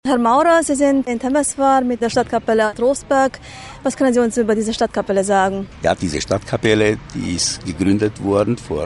Herr Maurer, Sie sind in Temeswar mit der Stadtkapelle Trostberg. Was können Sie uns über diese Stadtkapelle sagen? Ja, diese Stadtkapelle, die ist gegründet worden vor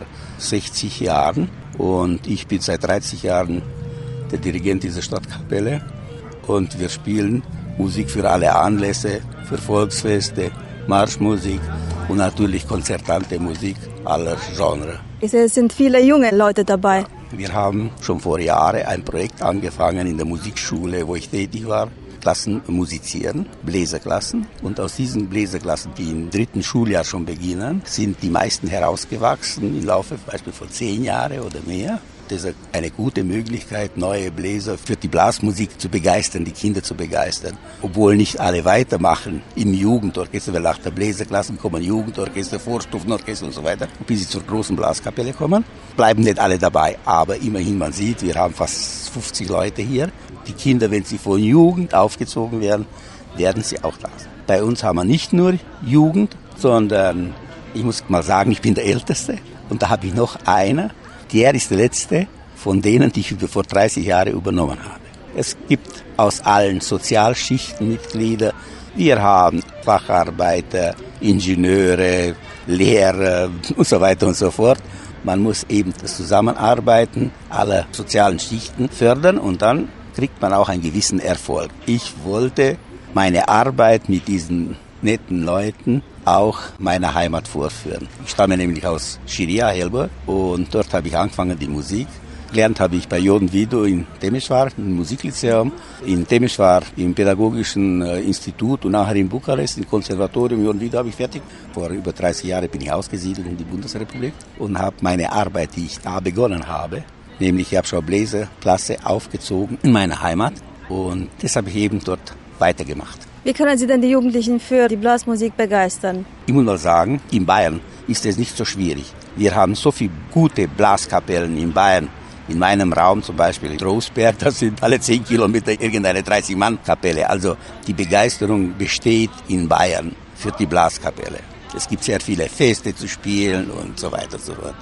60 Jahren und ich bin seit 30 Jahren der Dirigent dieser Stadtkapelle und wir spielen Musik für alle Anlässe, für Volksfeste, Marschmusik und natürlich konzertante Musik aller Genres. Es sind viele junge Leute dabei. Wir haben schon vor Jahren ein Projekt angefangen in der Musikschule, wo ich tätig war. Klassen musizieren, Bläserklassen. Und aus diesen Bläserklassen, die im 3. Schuljahr schon beginnen, sind die meisten herausgewachsen im Laufe beispielsweise von 10 Jahren oder mehr. Das ist eine gute Möglichkeit, neue Bläser für die Blasmusik zu begeistern, die Kinder zu begeistern. Obwohl nicht alle weitermachen im Jugendorchester, weil nach der Bläserklassen kommen Jugendorchester, Vorstufenorchester und so weiter. Und bis sie zur großen Blaskapelle kommen, bleiben nicht alle dabei. Aber immerhin, man sieht, wir haben fast 50 Leute hier. Die Kinder, wenn sie von Jugend aufgezogen werden, werden sie auch da sein. Bei uns haben wir nicht nur Jugend, sondern ich muss mal sagen, ich bin der Älteste. Und da habe ich noch einer. Der ist der letzte von denen, die ich vor 30 Jahren übernommen habe. Es gibt aus allen Sozialschichten Mitglieder. Wir haben Facharbeiter, Ingenieure, Lehrer und so weiter und so fort. Man muss eben das Zusammenarbeiten aller sozialen Schichten fördern und dann kriegt man auch einen gewissen Erfolg. Ich wollte meine Arbeit mit diesen netten Leuten auch meiner Heimat vorführen. Ich stamme nämlich aus Schiria, Helber, und dort habe ich angefangen die Musik. Gelernt habe ich bei Joden Vido in Temeswar, im Musiklyzeum, in Temeswar im Pädagogischen Institut und nachher in Bukarest, im Konservatorium Joden Vido habe ich fertig. Vor über 30 Jahren bin ich ausgesiedelt in die Bundesrepublik und habe meine Arbeit, die ich da begonnen habe, nämlich ich habe schon Bläserklasse aufgezogen in meiner Heimat und das habe ich eben dort weitergemacht. Wie können Sie denn die Jugendlichen für die Blasmusik begeistern? Ich muss mal sagen, in Bayern ist es nicht so schwierig. Wir haben so viele gute Blaskapellen in Bayern. In meinem Raum zum Beispiel in Trostberg, das sind alle 10 Kilometer irgendeine 30-Mann-Kapelle. Also die Begeisterung besteht in Bayern für die Blaskapelle. Es gibt sehr viele Feste zu spielen und so weiter und so fort.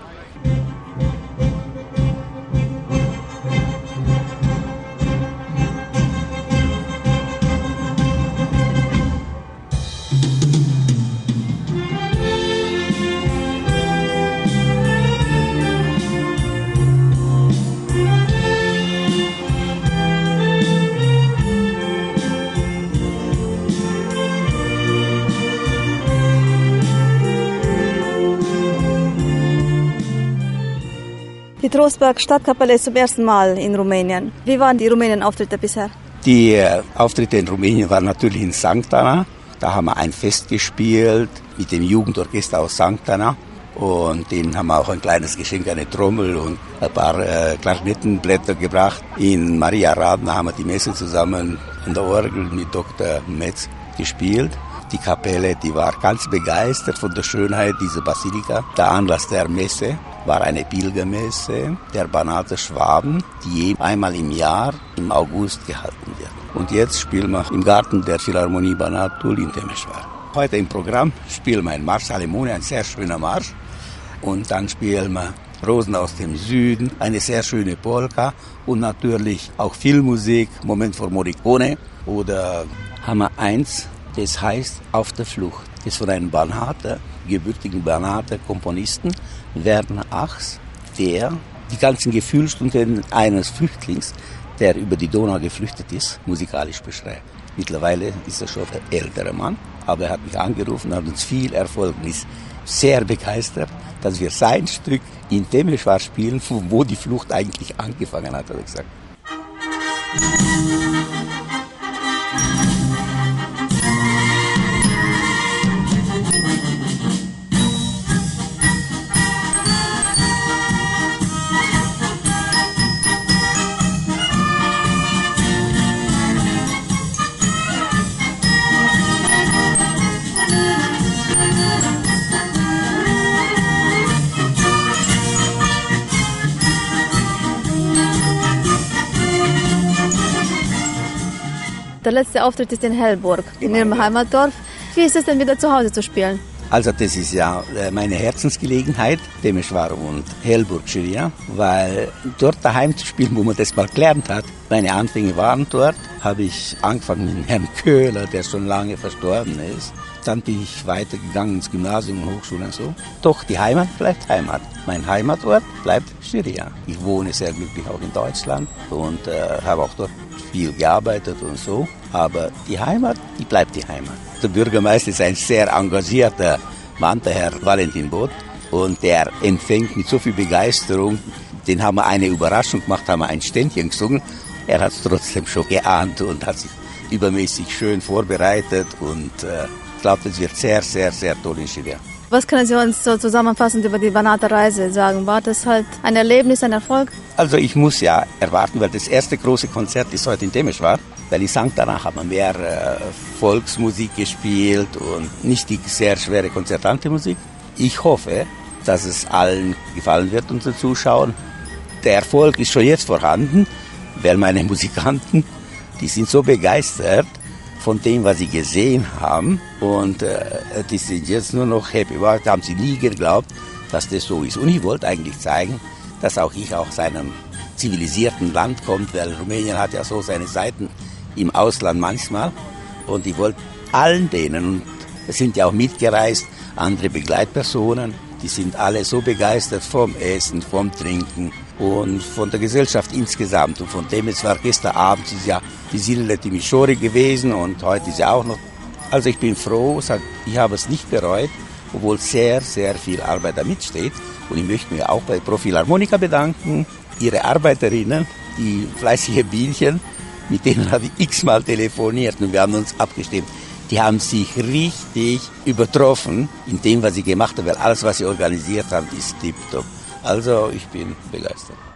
Die Trostberg Stadtkapelle ist zum ersten Mal in Rumänien. Wie waren die Rumänien-Auftritte bisher? Die Auftritte in Rumänien waren natürlich in Sankt Anna. Da haben wir ein Fest gespielt mit dem Jugendorchester aus Sankt Anna. Und denen haben wir auch ein kleines Geschenk, eine Trommel und ein paar Klarinettenblätter gebracht. In Maria Radna haben wir die Messe zusammen an der Orgel mit Dr. Metz gespielt. Die Kapelle, die war ganz begeistert von der Schönheit dieser Basilika. Der Anlass der Messe war eine Pilgermesse der Banater Schwaben, die einmal im Jahr im August gehalten wird. Und jetzt spielen wir im Garten der Philharmonie Banatul in Temeswar. Heute im Programm spielen wir einen Marsch Salemone, ein sehr schöner Marsch. Und dann spielen wir Rosen aus dem Süden, eine sehr schöne Polka und natürlich auch Filmmusik, Moment vor Morricone. Oder haben wir eins, das heißt Auf der Flucht. Das ist von einem Banater, gebürtigen Banater Komponisten, Werner Achs, der die ganzen Gefühlsstunden eines Flüchtlings, der über die Donau geflüchtet ist, musikalisch beschreibt. Mittlerweile ist er schon ein älterer Mann, aber er hat mich angerufen, hat uns viel Erfolg und ist sehr begeistert, dass wir sein Stück in Temeswar spielen, von wo die Flucht eigentlich angefangen hat, hat er gesagt. Der letzte Auftritt ist in Hellburg, in Ihrem Heimatdorf. Wie ist es denn, wieder zu Hause zu spielen? Also das ist ja meine Herzensgelegenheit, Temeswar und Helburg, Schiria, weil dort daheim zu spielen, wo man das mal gelernt hat. Meine Anfänge waren dort, habe ich angefangen mit Herrn Köhler, der schon lange verstorben ist. Dann bin ich weitergegangen ins Gymnasium und Hochschule und so. Doch die Heimat bleibt Heimat. Mein Heimatort bleibt Schiria. Ich wohne sehr glücklich auch in Deutschland und habe auch dort viel gearbeitet und so. Aber die Heimat, die bleibt die Heimat. Der Bürgermeister ist ein sehr engagierter Mann, der Herr Valentin Both. Und der empfängt mit so viel Begeisterung. Den haben wir eine Überraschung gemacht, haben wir ein Ständchen gesungen. Er hat es trotzdem schon geahnt und hat sich übermäßig schön vorbereitet. Und ich glaube, das wird sehr, sehr, sehr toll in Schiria. Was können Sie uns so zusammenfassend über die Banata-Reise sagen? War das halt ein Erlebnis, ein Erfolg? Also ich muss ja erwarten, weil das erste große Konzert ist heute in Temeswar. Weil in St. Danach haben wir mehr Volksmusik gespielt und nicht die sehr schwere konzertante Musik. Ich hoffe, dass es allen gefallen wird, unseren Zuschauern. Der Erfolg ist schon jetzt vorhanden, weil meine Musikanten, die sind so begeistert von dem, was sie gesehen haben. Und die sind jetzt nur noch happy. Da haben sie nie geglaubt, dass das so ist. Und ich wollte eigentlich zeigen, dass auch ich aus einem zivilisierten Land komme, weil Rumänien hat ja so seine Seiten im Ausland manchmal. Und ich wollte allen denen, und es sind ja auch mitgereist, andere Begleitpersonen, die sind alle so begeistert vom Essen, vom Trinken und von der Gesellschaft insgesamt. Und von dem, es war gestern Abend, ist ja die Silele Timișoara gewesen und heute ist ja auch noch. Also ich bin froh, ich habe es nicht bereut, obwohl sehr, sehr viel Arbeit da mitsteht. Und ich möchte mich auch bei Profilharmonika bedanken, ihre Arbeiterinnen, die fleißige Bienchen, mit denen habe ich x-mal telefoniert und wir haben uns abgestimmt. Die haben sich richtig übertroffen in dem, was sie gemacht haben, weil alles, was sie organisiert haben, ist tipptopp. Also ich bin begeistert.